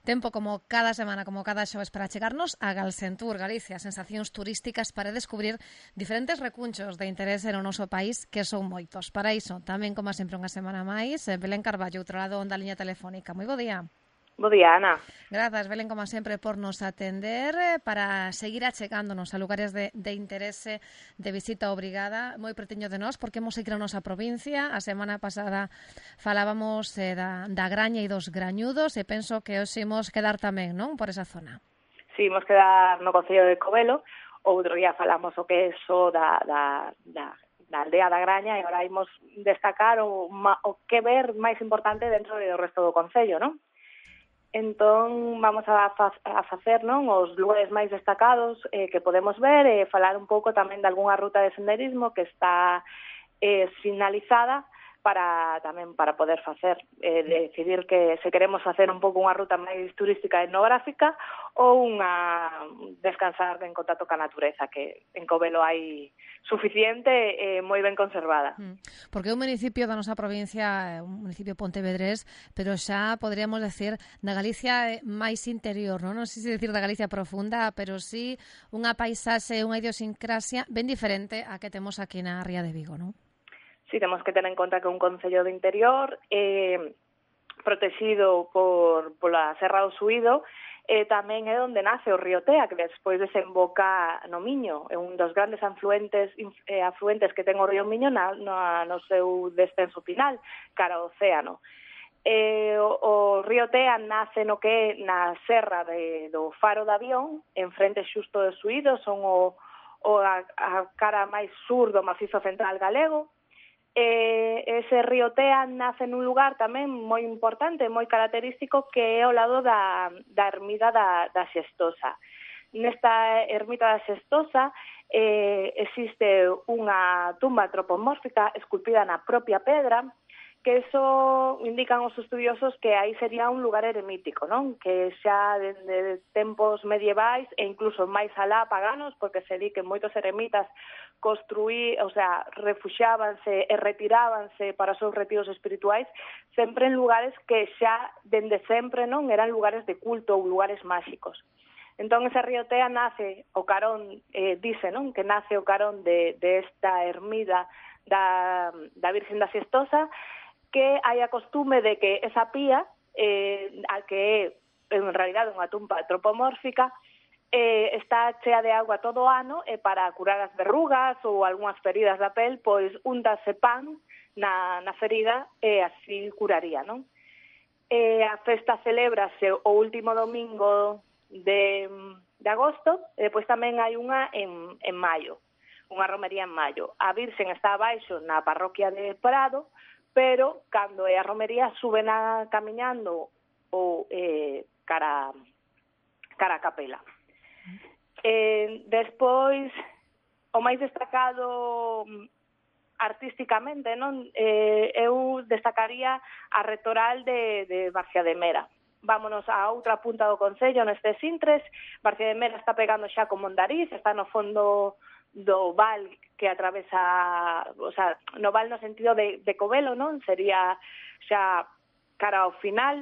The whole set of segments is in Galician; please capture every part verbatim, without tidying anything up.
Tempo como cada semana, como cada xoves, para chegarnos a Galsentur, Galicia, sensacións turísticas para descubrir diferentes recunchos de interese no noso país, que son moitos. Para iso, tamén, como sempre, unha semana máis, Belén Carballo, outro lado da liña telefónica. Moi bo día. Bo día, Ana. Grazas, Belén, como sempre, por nos atender, para seguir achegándonos a lugares de, de interese, de visita obrigada, moi pretiño de nós, porque hemos seguido a nosa provincia. A semana pasada falábamos eh, da, da Graña e dos Grañudos, e penso que hoxe imos quedar tamén, non, por esa zona. Sí, imos quedar no concello de Covelo. Outro día falamos o que é so da, da, da, da aldea da Graña, e agora imos destacar o, o que ver máis importante dentro do resto do concello, non? Entón, vamos a, fa a facer non os lugares máis destacados eh, que podemos ver e falar un pouco tamén de algunha ruta de senderismo que está eh, finalizada para tamén para poder facer, eh, decidir que se queremos facer un pouco unha ruta máis turística e etnográfica ou unha descansar en contacto ca natureza, que en Covelo hai suficiente e eh, moi ben conservada. Porque é un municipio da nosa provincia, un municipio pontevedrés, pero xa podríamos decir da Galicia máis interior, non? Non sei se decir da Galicia profunda, pero sí unha paisaxe, unha idiosincrasia ben diferente a que temos aquí na Ría de Vigo, non? Sí, temos que ter en conta que un concello de interior eh, protegido por pola Serra do Suído, e tamén é onde nace o río Tea, que despois desemboca no Miño, é un dos grandes afluentes eh, afluentes que ten o río Miño na, na, no seu descenso final, cara ao océano. Eh, o, o río Tea nace no que é na serra de, do Faro de Avión, en frente xusto do Suído, son o, o a, a cara máis sur do macizo central galego. Eh, ese río Tea nace nun lugar tamén moi importante, moi característico, que é ao lado da, da ermida da, da Xestosa. Nesta ermita da Xestosa eh, existe unha tumba antropomórfica esculpida na propia pedra, que eso indican os estudiosos que aí sería un lugar eremítico, non? Que xa dende tempos medievais e incluso máis alá paganos, porque se di que moitos eremitas construí, o sea, refuxiábanse e retirábanse para os seus retiros espirituais, sempre en lugares que xa dende sempre non eran lugares de culto ou lugares máxicos. Entón, ese río Tea nace o carón, eh, dice, non? Que nace o carón de, de esta ermida da, da Virgen da Xestosa, que hai a costume de que esa pía, eh, a que é en realidad unha tumba antropomórfica, eh, está chea de agua todo o ano, e para curar as verrugas ou algunhas feridas da pel, pois úntase pan na, na ferida e así curaría, non? Eh, a festa celébrase o último domingo de, de agosto, e depois tamén hai unha en, en maio, unha romería en maio. A Virxen está abaixo na parroquia de Prado, pero cando é a romería suben a camiñando ou eh, cara, cara a capela. Eh, despois, o máis destacado artísticamente, non? Eh, eu destacaría a retoral de, de Barcia de Mera. Vámonos a outra punta do concello, neste Sintres. Barcia de Mera está pegando xa con Mondariz, está no fondo do val que atravesa, o sea, no val no sentido de, de Covelo, non? Sería xa cara ao final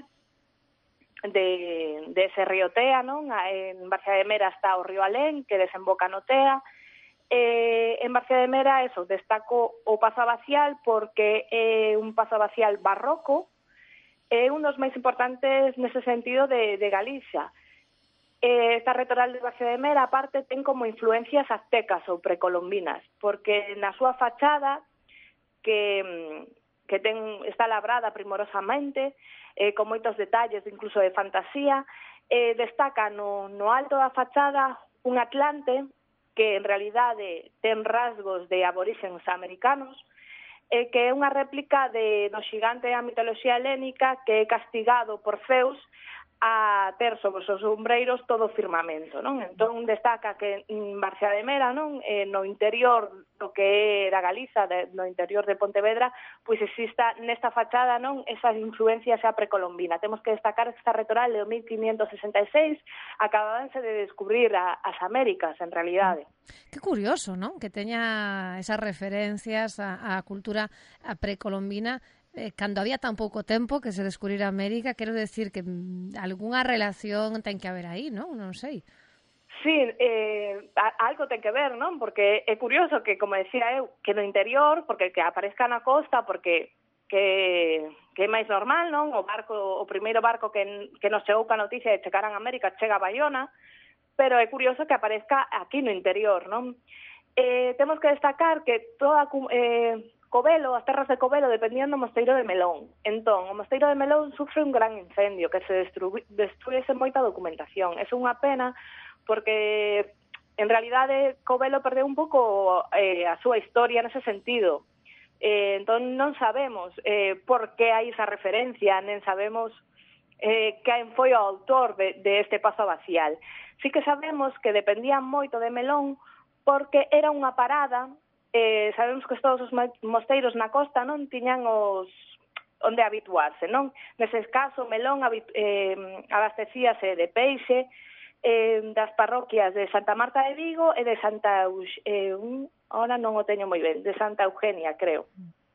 de, de ese río Tea, non? En Barcia de Mera está o río Alén, que desemboca no Tea. Eh, en Barcia de Mera, eso, destaco o paso abacial, porque é un paso abacial barroco, é un dos máis importantes nese sentido de, de Galicia. Esta retoral de Barcia de Mera, aparte, ten como influencias aztecas ou precolombinas, porque na súa fachada, que, que ten, está labrada primorosamente, eh, con moitos detalles, incluso de fantasía, eh, destaca no, no alto da fachada un atlante que en realidade ten rasgos de aborixens americanos, eh, que é unha réplica de, do xigante da mitoloxía helénica que é castigado por Zeus a ter sobre os seus ombreiros todo o firmamento, non? Entón destaca que en Barcia de Mera, non, eh, no interior do que era Galiza, de, no interior de Pontevedra, pois exista nesta fachada, non, esa influencia xa precolombina. Temos que destacar esta retoral de mil quinientos sesenta e seis, acababanse de descubrir a, as Américas, en realidade. Que curioso, non? Que teña esas referencias á cultura precolombina. eh, cando había tan pouco tempo que se descubrira América, quero decir que mm, algunha relación ten que haber aí, non? Non sei. Sí, eh, algo ten que ver, non? Porque é curioso que, como decía eu, que no interior, porque que aparezca na costa, porque que, que é máis normal, non? O barco, o primeiro barco que, que nos chegou ca noticia de chegar a América chega a Bayona, pero é curioso que aparezca aquí no interior, non? Eh, temos que destacar que toda eh, Covelo, as terras de Covelo dependían do mosteiro de Melón. Entón, o mosteiro de Melón sufre un gran incendio que se destruíse moita documentación. É unha pena porque en realidade Covelo perdeu un pouco eh, a súa historia nese sentido. Eh, entón non sabemos eh, por que hai esa referencia, nen sabemos eh, quen foi o autor de, de este paso abacial. Sí que sabemos que dependían moito de Melón porque era unha parada, eh, sabemos que todos os mosteiros na costa non tiñan os onde habituarse, non? Nese caso, Melón eh, abastecíase de peixe eh, das parroquias de Santa Marta de Vigo e de Santa Eugenia, eh, ahora non o teño moi ben, de Santa Eugenia, creo.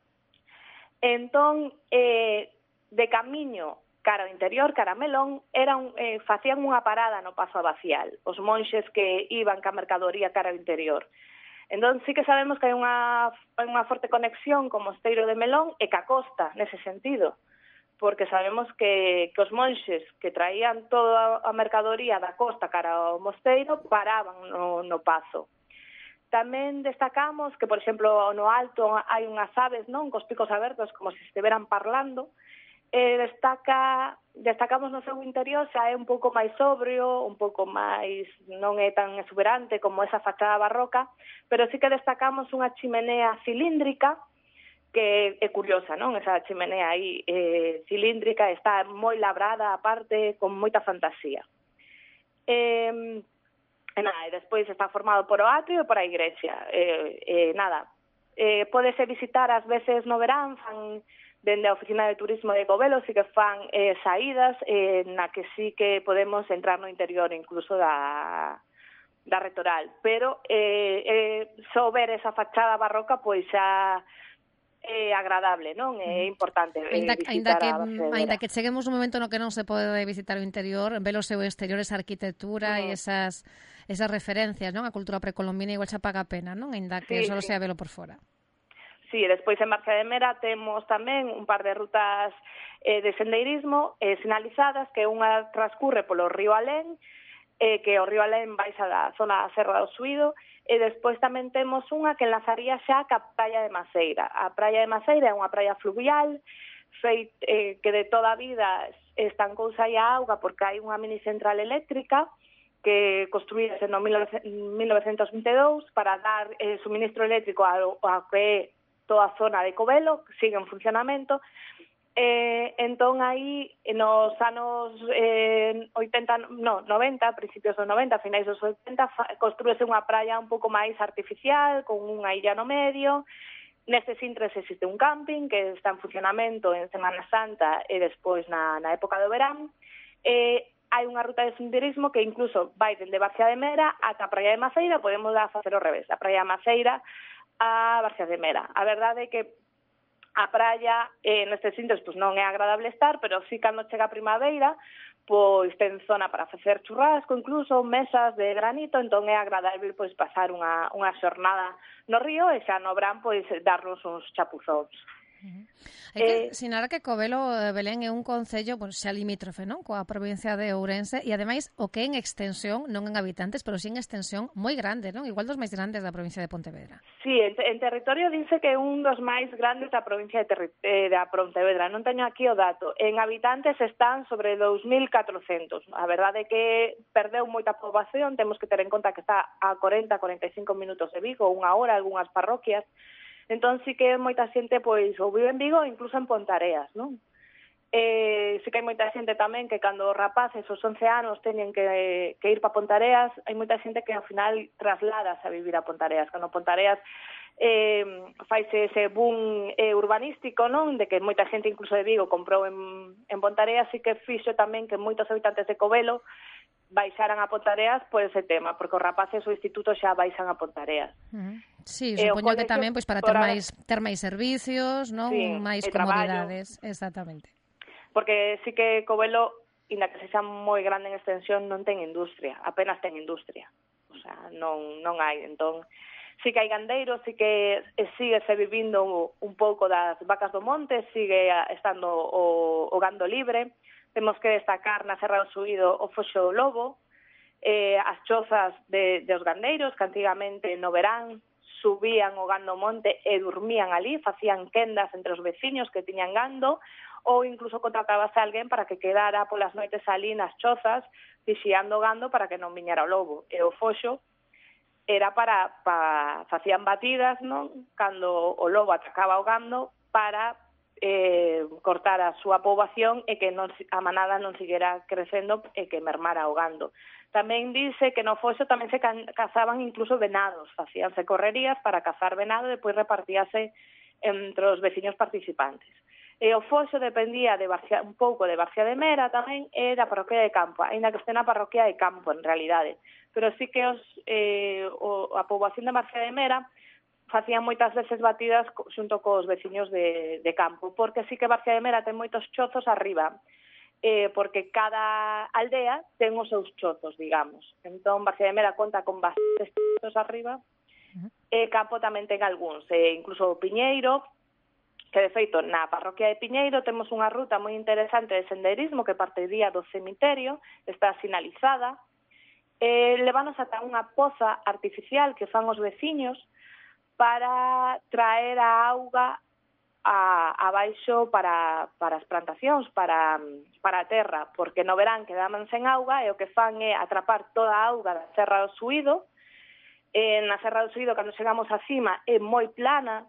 Entón, eh, de camiño cara ao interior, cara a Melón, eran, eh, facían unha parada no paso abacial, os monxes que iban ca mercadoría cara ao interior. Entón, sí que sabemos que hai unha, unha forte conexión co mosteiro de Melón e ca costa, nese sentido, porque sabemos que, que os monxes que traían toda a mercadoría da costa cara ao mosteiro paraban no, no paso. Tamén destacamos que, por exemplo, no alto hai unhas aves, non, cos picos abertos, como se estiveran parlando. Eh, destaca, destacamos no seu interior xa é un pouco máis sobrio, un pouco máis, non é tan exuberante como esa fachada barroca, pero sí que destacamos unha chimenea cilíndrica que é curiosa, non? Esa chimenea aí eh, cilíndrica está moi labrada aparte, con moita fantasía. Eh, e nada, e despois está formado por o atrio e por a igrexa. Eh, eh, nada, eh, pódese visitar ás veces no verán, fan dende a Oficina de Turismo de Covelo, sí que fan eh, saídas eh, na que sí que podemos entrar no interior incluso da, da Retoral. Pero eh, eh, só ver esa fachada barroca pois xa é agradable, non? É importante eh, ainda, visitar ainda que, a Base ainda que cheguemos un momento no que non se pode visitar o interior, ver o seu exterior, esa arquitectura e uh -huh. esas, esas referencias, non? A cultura precolombina igual xa paga a pena, non? Ainda que sí, só sí. sea velo por fora. Sí, despois en Barcia de Mera temos tamén un par de rutas eh, de sendeirismo eh, sinalizadas, que unha transcurre polo río Alén, eh, que o río Alén baixa da zona da Serra do Suído, e despois tamén temos unha que enlazaría xa ca Praia de Maceira. A Praia de Maceira é unha praia fluvial, feit, eh, que de toda a vida estancouse aí a auga porque hai unha mini central eléctrica que construíse no mil novecentos vinte e dous para dar eh, suministro eléctrico ao, ao que é toda a zona de Covelo, que sigue en funcionamento. Eh, entón, aí, nos anos eh, oitenta, no, noventa, principios dos noventa, finais dos oitenta, construíse unha praia un pouco máis artificial, con unha illa no medio. Nestes intres existe un camping que está en funcionamento en Semana Santa e despois na, na época do verán. Eh, hai unha ruta de senderismo que incluso vai dende Barcia de Mera ata a Praia de Maceira, podemos dar a facer o revés, a Praia de Maceira a Barcia de Mera. A verdade é que a praia eh, nestes intres pues, non é agradable estar, pero sí cando chega a primavera, pois ten zona para facer churrasco, incluso mesas de granito, entón é agradable pois pasar unha, unha xornada no río e xa no verán pois darnos uns chapuzóns. Uh-huh. Hai que eh, sinalar que Covelo, Belén, é un concello pues, xa limítrofe, non? Coa provincia de Ourense e ademais o que en extensión, non en habitantes, pero sí en extensión moi grande, non? Igual dos máis grandes da provincia de Pontevedra. Sí, en, en territorio dice que é un dos máis grandes da provincia de, terri, eh, da Pontevedra, non teño aquí o dato. En habitantes están sobre dous mil catrocentos. A verdade é que perdeu moita poboación, temos que ter en conta que está a corenta a corenta e cinco minutos de Vigo, unha hora, algunhas parroquias. Entón, sí que moita xente, pois, ou vive en Vigo ou incluso en Pontareas, non? Eh, sí que hai moita xente tamén que cando os rapaces, os once anos, teñen que, que ir pa Pontareas, hai moita xente que ao final trasladas a vivir a Pontareas. Cando Pontareas eh, faise ese boom eh, urbanístico, non? De que moita xente, incluso de Vigo, comprou en, en Pontareas, sí que fixo tamén que moitos habitantes de Covelo baixaran a Pontareas por ese tema, porque os rapaces do instituto xa baixan a Pontareas. Uh -huh. Sí, supoño que tamén pois para ter máis ter máis servicios, non? Sí, máis comodidades, traballo. Exactamente. Porque sí que Covelo, inda que sexa moi grande en extensión, non ten industria, apenas ten industria. O sea, non non hai, entón sí que hai gandeiros, sí que sigue se vivindo un pouco das vacas do monte, sigue estando o, o gando libre. Temos que destacar na Serra do Suído o Foxo do Lobo, eh, as chozas de, de os gandeiros, que antigamente no verán subían o gando monte e dormían ali, facían quendas entre os veciños que tiñan gando, ou incluso contratabase a alguén para que quedara polas noites ali nas chozas, vixiando o gando para que non viñera o lobo. E o foxo era para, para facían batidas, non? Cando o lobo atacaba o gando para eh, cortar a súa poboación e que non, a manada non seguira crecendo e que mermara o gando. Tamén dice que no foxo tamén se cazaban incluso venados, facíanse correrías para cazar venado e depois repartíase entre os veciños participantes. E o foxo dependía de Barcia, un pouco de Barcia de Mera tamén e da parroquia de Campo, aínda que este na parroquia de Campo en realidade. Pero sí que os, eh, o, a poboación de Barcia de Mera facían moitas veces batidas xunto cos veciños de, de Campo, porque sí que Barcia de Mera ten moitos chozos arriba, eh, porque cada aldea ten os seus chozos, digamos. Entón, Barcia de Mera conta con bastantes chozos arriba, e Campo tamén ten algúns, e incluso o Piñeiro, que de feito na parroquia de Piñeiro temos unha ruta moi interesante de senderismo que partiría do cemiterio, está sinalizada, eh, levanos ata unha poza artificial que fan os veciños para traer a auga a, a baixo para, para as plantacións, para, para a terra, porque no verán quedaban sen auga e o que fan é atrapar toda a auga da Serra do Suído. Eh, na Serra do Suído, cando chegamos a cima, é moi plana,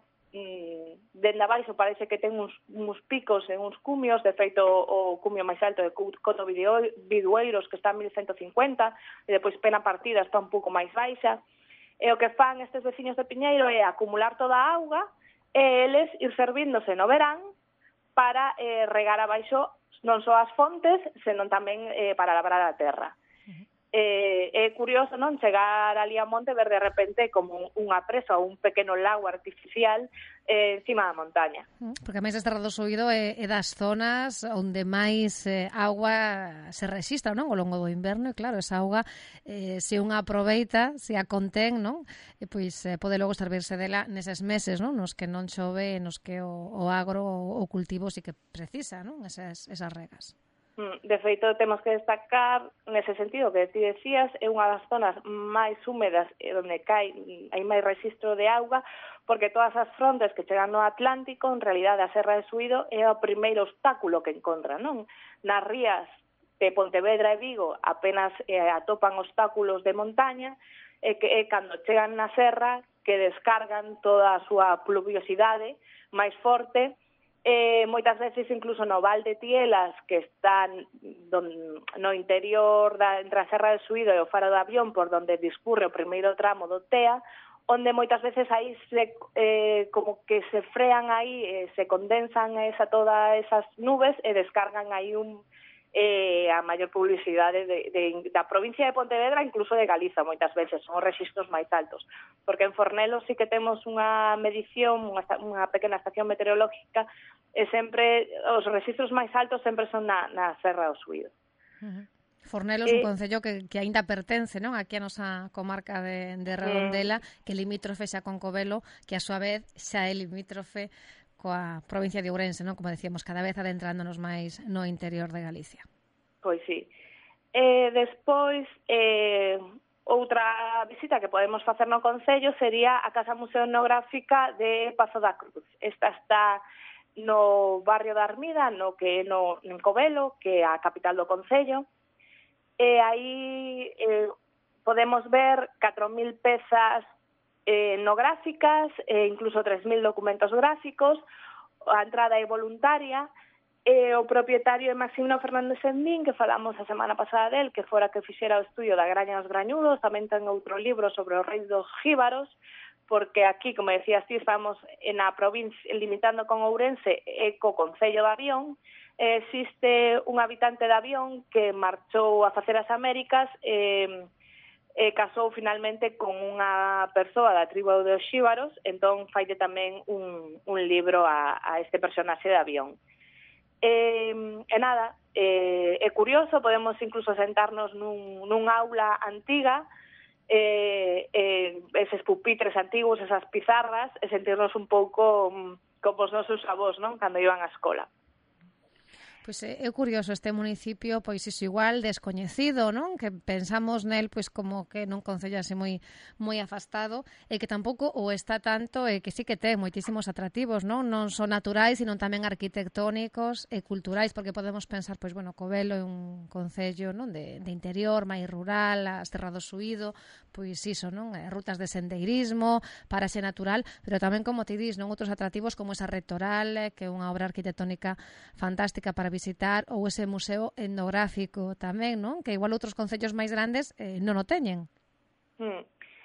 dende abaixo parece que ten uns, uns picos e uns cumios, de feito o, o cumio máis alto de Coto Bidueiros, que está en mil ciento cincuenta, e depois Pena Partida está un pouco máis baixa, e o que fan estes veciños de Piñeiro é acumular toda a auga e eles ir servíndose no verán para eh, regar abaixo non só as fontes, senón tamén eh, para labrar a terra. Eh, é curioso, non, chegar ali a monte ver de repente como unha presa ou un pequeno lago artificial eh, encima da montaña. Porque a máis este Serra do Suído é, é das zonas onde máis eh, auga se resistra, non, ao longo do inverno, e claro, esa auga eh, se unha aproveita, se a contén, non, e pois eh, pode logo servirse dela neses meses, non, nos que non chove, nos que o, o agro o, o cultivo sí que precisa, non, esas, esas regas. De feito, temos que destacar, nese sentido que ti decías, é unha das zonas máis húmedas onde cai, hai máis registro de auga, porque todas as frontes que chegan no Atlántico, en realidade a Serra de Suído é o primeiro obstáculo que encontran, non? Nas rías de Pontevedra e Vigo apenas eh, atopan obstáculos de montaña, e que é cando chegan na serra que descargan toda a súa pluviosidade máis forte. Eh, moitas veces incluso no Val de Tielas, que están don, no interior da, entre a Serra del Suído e o Faro de Avión, por donde discurre o primeiro tramo do Tea, onde moitas veces aí se, eh, como que se frean aí, eh, se condensan esa, todas esas nubes e descargan aí un eh, a maior publicidade de, de, da provincia de Pontevedra, incluso de Galiza, moitas veces, son os rexistros máis altos. Porque en Fornelo sí que temos unha medición, unha, unha pequena estación meteorológica, e sempre, os rexistros máis altos sempre son na, na Serra do Suído. Uh -huh. Fornelo é un concello que, que aínda pertence, non, aquí a nosa comarca de, de Redondela, mm. que limítrofe xa con Covelo, que a súa vez xa é limítrofe coa provincia de Ourense, non? Como decíamos, cada vez adentrándonos máis no interior de Galicia. Pois sí. Eh, despois, eh, outra visita que podemos facer no concello sería a Casa Museo Etnográfica de Pazo da Cruz. Esta está no barrio da Armida, no que no en Covelo, que é a capital do concello. E aí eh, podemos ver catro mil pezas etnográficas, e incluso tres mil documentos gráficos. A entrada é voluntaria, e o propietario é Maximino Fernández Sendín, que falamos a semana pasada del, que fora que fixera o estudio da Graña dos Grañudos. Tamén ten outro libro sobre os reis dos jíbaros, porque aquí, como decías ti, estamos na provincia, limitando con Ourense e co concello de Avión, existe un habitante de avión que marchou a facer as Américas e, e casou finalmente con unha persoa da tribo dos xíbaros, entón faille tamén un, un libro a, a este personaxe de avión. E, e nada, e, é curioso, podemos incluso sentarnos nun, nun aula antiga, e, e eses pupitres antigos, esas pizarras, e sentirnos un pouco como os nosos avós, non? Cando iban á escola. Pois é, é curioso este municipio, pois iso igual descoñecido, non? Que pensamos nel pois como que nun concello así moi moi afastado e que tampouco o está tanto e que sí que ten moitísimos atractivos, non? Non só naturais, sino tamén arquitectónicos e culturais, porque podemos pensar, pois bueno, Covelo é un concello, non, de, de interior, máis rural, as Terras do Suído, pois iso, non? Rutas de sendeirismo, paraxe natural, pero tamén como ti dis, non, outros atractivos como esa rectoral, que é unha obra arquitectónica fantástica para visitar, ou ese museo etnográfico tamén, non? Que igual outros concellos máis grandes eh, non o teñen. Mm.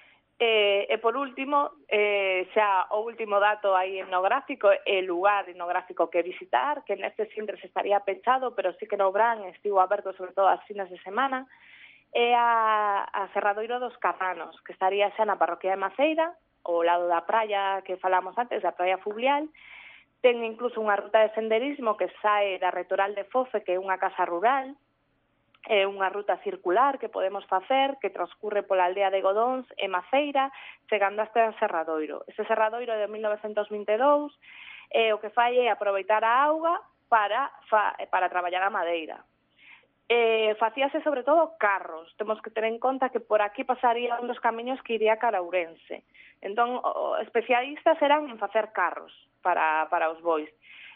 E, e por último, eh, xa o último dato aí etnográfico, é o lugar etnográfico que visitar, que neste sempre se estaría pechado, pero sí que no Brán estivo aberto sobre todo as fines de semana, é a, a Serradoiro dos Carranos, que estaría xa na parroquia de Maceira, ao lado da praia que falamos antes, da praia fluvial. Ten incluso unha ruta de senderismo que sae da Retoral de Fofe, que é unha casa rural, é unha ruta circular que podemos facer, que transcurre pola aldea de Godóns e Maceira, chegando hasta o Serradoiro. Ese Serradoiro de mil novecentos vinte e dous, eh, o que fai é aproveitar a auga para, fa, para traballar a madeira. Eh, facíase sobre todo carros. Temos que ter en conta que por aquí pasaría un dos camiños que iría cara a Ourense. Entón, o, especialistas eran en facer carros para, para os bois.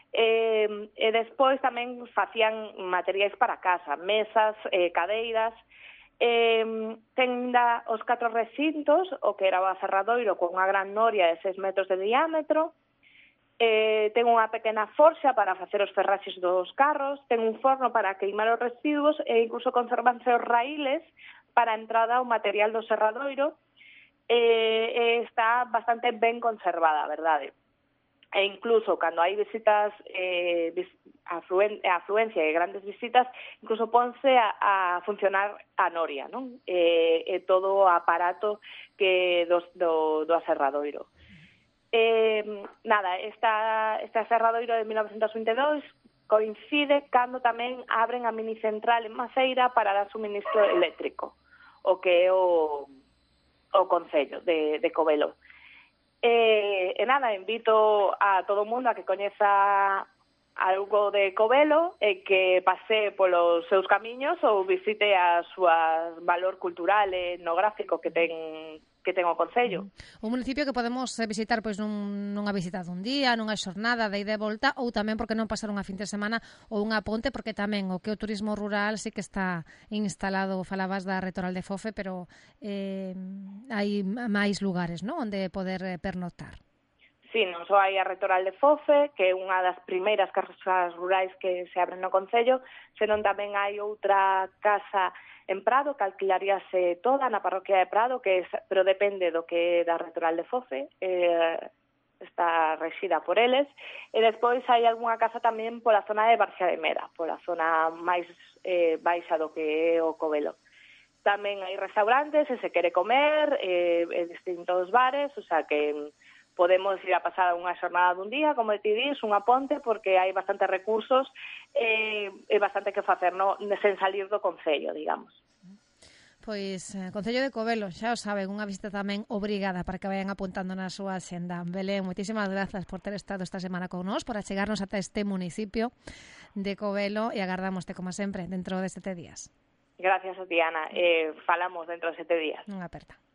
E, e despois tamén facían materiais para casa, mesas, eh, cadeiras. Eh, ten da os catro recintos, o que era o aserradoiro con unha gran noria de seis metros de diámetro. Eh, ten unha pequena forxa para facer os ferraxes dos carros, ten un forno para queimar os residuos e incluso conservanse os raíles para a entrada ao material do serradoiro. Eh, está bastante ben conservada, a verdade. E incluso cando hai visitas, eh, afluen, afluencia e grandes visitas, incluso ponse a, a funcionar a noria, non? E, e todo o aparato que do, do, do aserradoiro. Eh, nada, esta, este aserradoiro de mil novecentos vinte e dous coincide cando tamén abren a minicentral en Maceira para dar suministro eléctrico, o que é o, o concello de, de Covelo. E, e nada, invito a todo o mundo a que coñeza algo de Covelo e que pase polos seus camiños ou visite a súa valor cultural e etnográfico que ten que ten o concello. Un municipio que podemos visitar pois nun, nunha visita dun día, nunha xornada de ida e volta, ou tamén porque non pasar unha fin de semana ou unha ponte, porque tamén o que o turismo rural sí que está instalado, falabas da Retoral de Fofe, pero eh, hai máis lugares, non, onde poder pernoctar. Sí, non só hai a Retoral de Fofe, que é unha das primeiras casas rurais que se abren no concello, senón tamén hai outra casa en Prado, que alquilaríase toda na parroquia de Prado, que es, pero depende do que é da Retoral de Fofe, eh, está rexida por eles, e despois hai algunha casa tamén pola zona de Barcia de Mera, pola zona máis eh, baixa do que é o Covelo. Tamén hai restaurantes, se se quere comer, eh, en distintos bares, o sea que podemos ir a pasar unha xornada dun día, como ti dis, unha ponte, porque hai bastantes recursos e eh, bastante que facer, no, sen salir do concello, digamos. Pois, eh, Concello de Covelo, xa o saben, unha visita tamén obrigada para que vayan apuntando na súa xenda. Belén, moitísimas grazas por ter estado esta semana con nós, por achegarnos ata este municipio de Covelo e agardámoste, como sempre, dentro de sete días. Gracias a ti, Ana. Eh, falamos dentro de sete días. Unha aperta.